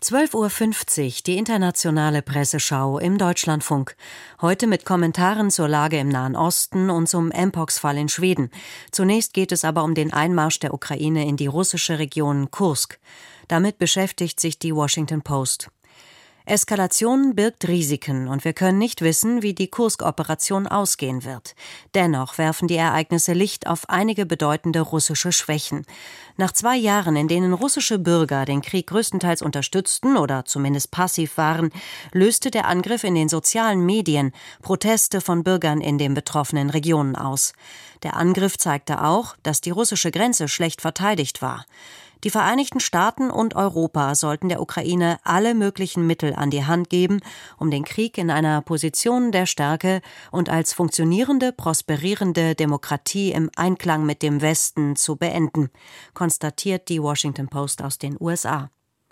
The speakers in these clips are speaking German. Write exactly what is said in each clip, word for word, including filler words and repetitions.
zwölf Uhr fünfzig, die internationale Presseschau im Deutschlandfunk. Heute mit Kommentaren zur Lage im Nahen Osten und zum Mpox-Fall in Schweden. Zunächst geht es aber um den Einmarsch der Ukraine in die russische Region Kursk. Damit beschäftigt sich die Washington Post. Eskalation birgt Risiken und wir können nicht wissen, wie die Kursk-Operation ausgehen wird. Dennoch werfen die Ereignisse Licht auf einige bedeutende russische Schwächen. Nach zwei Jahren, in denen russische Bürger den Krieg größtenteils unterstützten oder zumindest passiv waren, löste der Angriff in den sozialen Medien Proteste von Bürgern in den betroffenen Regionen aus. Der Angriff zeigte auch, dass die russische Grenze schlecht verteidigt war. Die Vereinigten Staaten und Europa sollten der Ukraine alle möglichen Mittel an die Hand geben, um den Krieg in einer Position der Stärke und als funktionierende, prosperierende Demokratie im Einklang mit dem Westen zu beenden, konstatiert die Washington Post aus den U S A.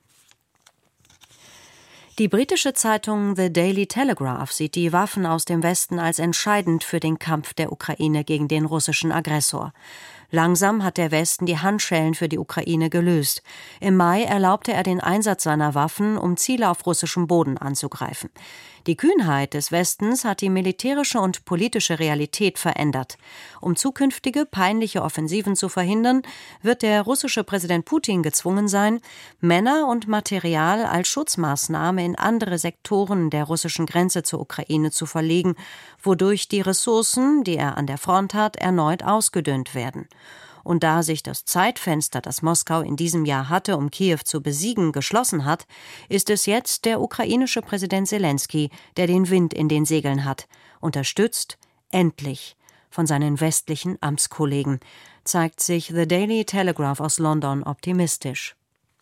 Die britische Zeitung The Daily Telegraph sieht die Waffen aus dem Westen als entscheidend für den Kampf der Ukraine gegen den russischen Aggressor. Langsam hat der Westen die Handschellen für die Ukraine gelöst. Im Mai erlaubte er den Einsatz seiner Waffen, um Ziele auf russischem Boden anzugreifen. Die Kühnheit des Westens hat die militärische und politische Realität verändert. Um zukünftige peinliche Offensiven zu verhindern, wird der russische Präsident Putin gezwungen sein, Männer und Material als Schutzmaßnahme in andere Sektoren der russischen Grenze zur Ukraine zu verlegen, wodurch die Ressourcen, die er an der Front hat, erneut ausgedünnt werden. Und da sich das Zeitfenster, das Moskau in diesem Jahr hatte, um Kiew zu besiegen, geschlossen hat, ist es jetzt der ukrainische Präsident Selenskyj, der den Wind in den Segeln hat, unterstützt, endlich, von seinen westlichen Amtskollegen, zeigt sich The Daily Telegraph aus London optimistisch.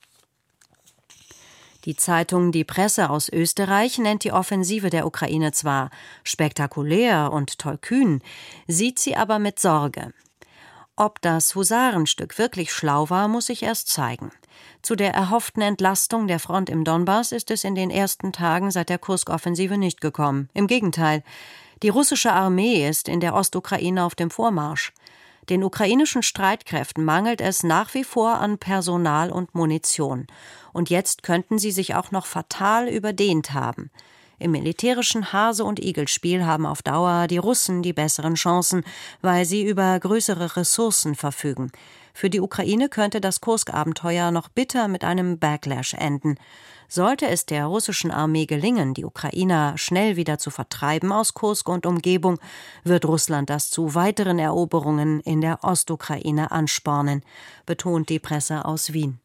Die Zeitung Die Presse aus Österreich nennt die Offensive der Ukraine zwar spektakulär und tollkühn, sieht sie aber mit Sorge. Ob das Husarenstück wirklich schlau war, muss sich erst zeigen. Zu der erhofften Entlastung der Front im Donbass ist es in den ersten Tagen seit der Kursk-Offensive nicht gekommen. Im Gegenteil, die russische Armee ist in der Ostukraine auf dem Vormarsch. Den ukrainischen Streitkräften mangelt es nach wie vor an Personal und Munition. Und jetzt könnten sie sich auch noch fatal überdehnt haben. Im militärischen Hase- und Igel-Spiel haben auf Dauer die Russen die besseren Chancen, weil sie über größere Ressourcen verfügen. Für die Ukraine könnte das Kursk-Abenteuer noch bitter mit einem Backlash enden. Sollte es der russischen Armee gelingen, die Ukrainer schnell wieder zu vertreiben aus Kursk und Umgebung, wird Russland das zu weiteren Eroberungen in der Ostukraine anspornen, betont die Presse aus Wien.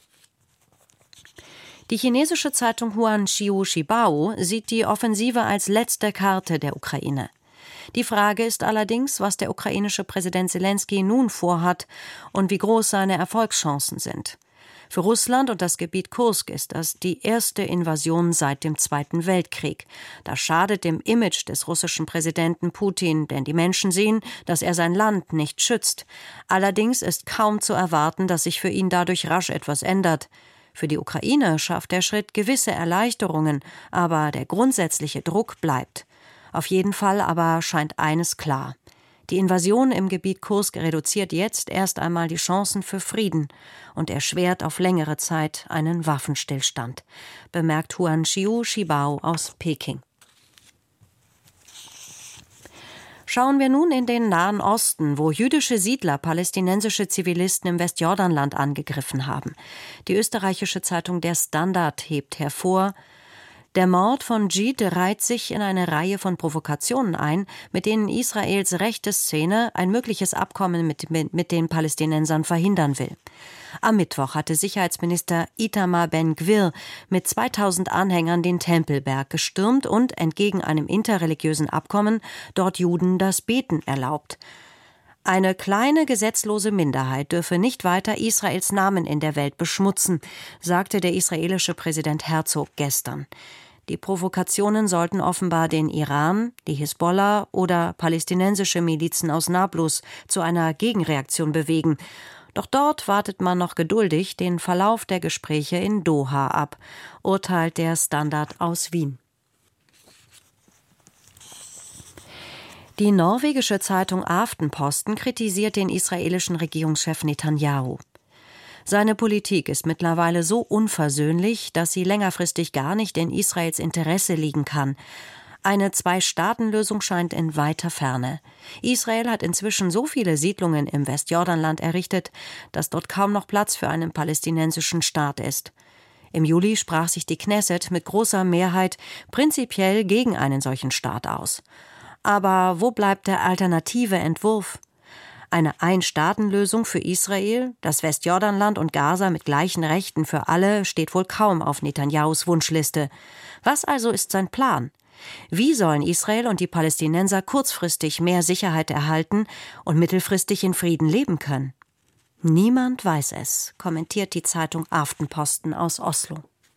Die chinesische Zeitung Huanqiu Shibao sieht die Offensive als letzte Karte der Ukraine. Die Frage ist allerdings, was der ukrainische Präsident Selenskyj nun vorhat und wie groß seine Erfolgschancen sind. Für Russland und das Gebiet Kursk ist das die erste Invasion seit dem Zweiten Weltkrieg. Das schadet dem Image des russischen Präsidenten Putin, denn die Menschen sehen, dass er sein Land nicht schützt. Allerdings ist kaum zu erwarten, dass sich für ihn dadurch rasch etwas ändert. Für die Ukraine schafft der Schritt gewisse Erleichterungen, aber der grundsätzliche Druck bleibt. Auf jeden Fall aber scheint eines klar. Die Invasion im Gebiet Kursk reduziert jetzt erst einmal die Chancen für Frieden und erschwert auf längere Zeit einen Waffenstillstand, bemerkt Huanqiu Shibao aus Peking. Schauen wir nun in den Nahen Osten, wo jüdische Siedler palästinensische Zivilisten im Westjordanland angegriffen haben. Die österreichische Zeitung Der Standard hebt hervor: Der Mord von Dschid reiht sich in eine Reihe von Provokationen ein, mit denen Israels rechte Szene ein mögliches Abkommen mit, mit, mit den Palästinensern verhindern will. Am Mittwoch hatte Sicherheitsminister Itamar Ben-Gvir mit zweitausend Anhängern den Tempelberg gestürmt und entgegen einem interreligiösen Abkommen dort Juden das Beten erlaubt. Eine kleine gesetzlose Minderheit dürfe nicht weiter Israels Namen in der Welt beschmutzen, sagte der israelische Präsident Herzog gestern. Die Provokationen sollten offenbar den Iran, die Hisbollah oder palästinensische Milizen aus Nablus zu einer Gegenreaktion bewegen. Doch dort wartet man noch geduldig den Verlauf der Gespräche in Doha ab, urteilt der Standard aus Wien. Die norwegische Zeitung Aftenposten kritisiert den israelischen Regierungschef Netanyahu. Seine Politik ist mittlerweile so unversöhnlich, dass sie längerfristig gar nicht in Israels Interesse liegen kann. Eine Zwei-Staaten-Lösung scheint in weiter Ferne. Israel hat inzwischen so viele Siedlungen im Westjordanland errichtet, dass dort kaum noch Platz für einen palästinensischen Staat ist. Im Juli sprach sich die Knesset mit großer Mehrheit prinzipiell gegen einen solchen Staat aus. Aber wo bleibt der alternative Entwurf? Eine Ein-Staaten-Lösung für Israel, das Westjordanland und Gaza mit gleichen Rechten für alle, steht wohl kaum auf Netanyahus Wunschliste. Was also ist sein Plan? Wie sollen Israel und die Palästinenser kurzfristig mehr Sicherheit erhalten und mittelfristig in Frieden leben können? Niemand weiß es, kommentiert die Zeitung Aftenposten aus Oslo.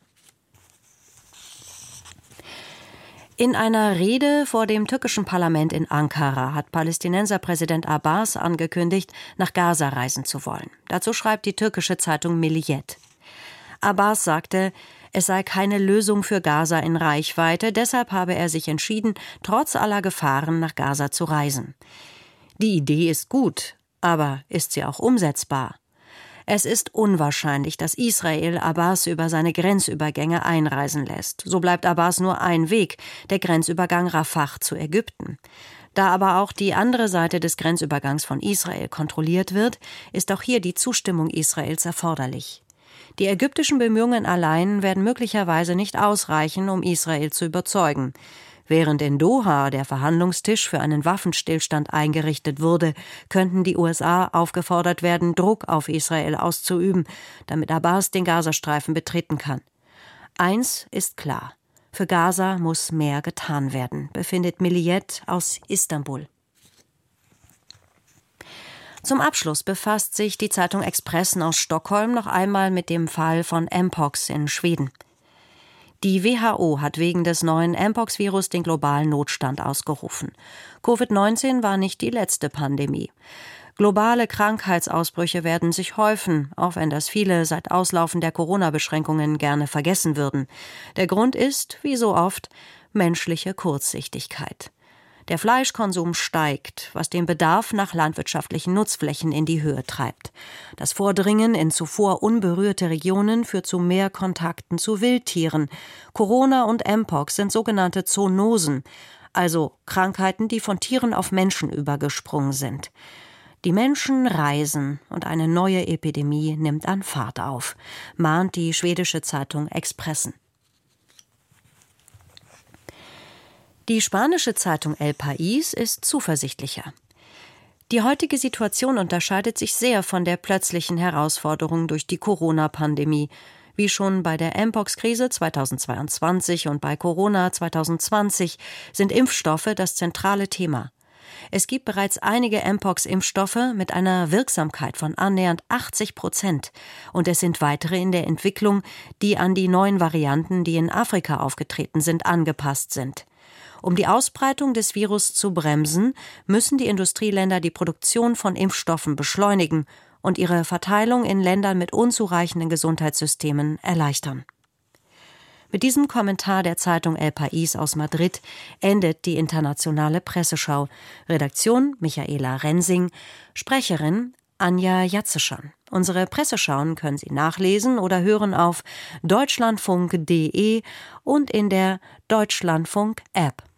In einer Rede vor dem türkischen Parlament in Ankara hat Palästinenser Präsident Abbas angekündigt, nach Gaza reisen zu wollen. Dazu schreibt die türkische Zeitung Milliyet. Abbas sagte, es sei keine Lösung für Gaza in Reichweite, deshalb habe er sich entschieden, trotz aller Gefahren nach Gaza zu reisen. Die Idee ist gut, aber ist sie auch umsetzbar? Es ist unwahrscheinlich, dass Israel Abbas über seine Grenzübergänge einreisen lässt. So bleibt Abbas nur ein Weg, der Grenzübergang Rafah zu Ägypten. Da aber auch die andere Seite des Grenzübergangs von Israel kontrolliert wird, ist auch hier die Zustimmung Israels erforderlich. Die ägyptischen Bemühungen allein werden möglicherweise nicht ausreichen, um Israel zu überzeugen. Während in Doha der Verhandlungstisch für einen Waffenstillstand eingerichtet wurde, könnten die U S A aufgefordert werden, Druck auf Israel auszuüben, damit Abbas den Gazastreifen betreten kann. Eins ist klar: Für Gaza muss mehr getan werden, befindet Milliyet aus Istanbul. Zum Abschluss befasst sich die Zeitung Expressen aus Stockholm noch einmal mit dem Fall von Mpox in Schweden. Die W H O hat wegen des neuen Mpox-Virus den globalen Notstand ausgerufen. Covid neunzehn war nicht die letzte Pandemie. Globale Krankheitsausbrüche werden sich häufen, auch wenn das viele seit Auslaufen der Corona-Beschränkungen gerne vergessen würden. Der Grund ist, wie so oft, menschliche Kurzsichtigkeit. Der Fleischkonsum steigt, was den Bedarf nach landwirtschaftlichen Nutzflächen in die Höhe treibt. Das Vordringen in zuvor unberührte Regionen führt zu mehr Kontakten zu Wildtieren. Corona und Mpox sind sogenannte Zoonosen, also Krankheiten, die von Tieren auf Menschen übergesprungen sind. Die Menschen reisen und eine neue Epidemie nimmt an Fahrt auf, mahnt die schwedische Zeitung Expressen. Die spanische Zeitung El País ist zuversichtlicher. Die heutige Situation unterscheidet sich sehr von der plötzlichen Herausforderung durch die Corona-Pandemie. Wie schon bei der Mpox-Krise zweitausendzweiundzwanzig und bei Corona zweitausendzwanzig sind Impfstoffe das zentrale Thema. Es gibt bereits einige Mpox-Impfstoffe mit einer Wirksamkeit von annähernd achtzig Prozent. Und es sind weitere in der Entwicklung, die an die neuen Varianten, die in Afrika aufgetreten sind, angepasst sind. Um die Ausbreitung des Virus zu bremsen, müssen die Industrieländer die Produktion von Impfstoffen beschleunigen und ihre Verteilung in Ländern mit unzureichenden Gesundheitssystemen erleichtern. Mit diesem Kommentar der Zeitung El País aus Madrid endet die internationale Presseschau. Redaktion Michaela Rensing, Sprecherin Anja Jatzeschan. Unsere Presseschauen können Sie nachlesen oder hören auf deutschlandfunk punkt de und in der Deutschlandfunk-App.